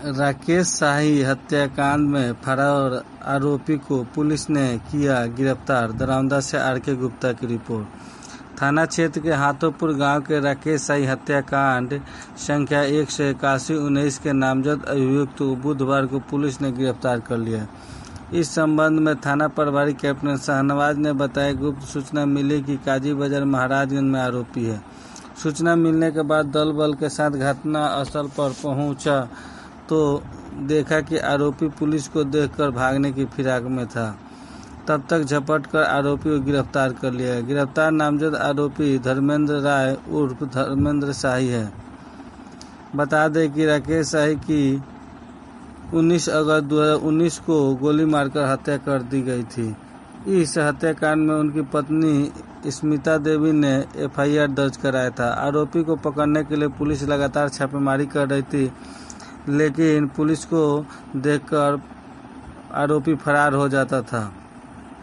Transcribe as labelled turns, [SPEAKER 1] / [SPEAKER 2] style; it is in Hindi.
[SPEAKER 1] राकेश शाही हत्याकांड में फरार आरोपी को पुलिस ने किया गिरफ्तार। दरौंदा से आरके गुप्ता की रिपोर्ट। थाना क्षेत्र के हाथोपुर गांव के राकेश शाही हत्याकांड संख्या 181-19 के नामजद अभियुक्त को बुधवार को पुलिस ने गिरफ्तार कर लिया। इस संबंध में थाना प्रभारी कैप्टन शाहनवाज ने बताया, गुप्त सूचना मिली कि काजी बाजार महाराजगंज में आरोपी है। सूचना मिलने के बाद दल बल के साथ घटना स्थल पर पहुंचा तो देखा कि आरोपी पुलिस को देखकर भागने की फिराक में था। तब तक झपट कर आरोपी को गिरफ्तार कर लिया। गिरफ्तार नामजद आरोपी धर्मेंद्र राय उर्फ धर्मेंद्र शाही है। बता दें कि राकेश शाही की 19 अगस्त 2019 को गोली मारकर हत्या कर दी गई थी। इस हत्याकांड में उनकी पत्नी स्मिता देवी ने FIR दर्ज कराया था। आरोपी को पकड़ने के लिए पुलिस लगातार छापेमारी कर रही थी, लेकिन पुलिस को देखकर आरोपी फरार हो जाता था।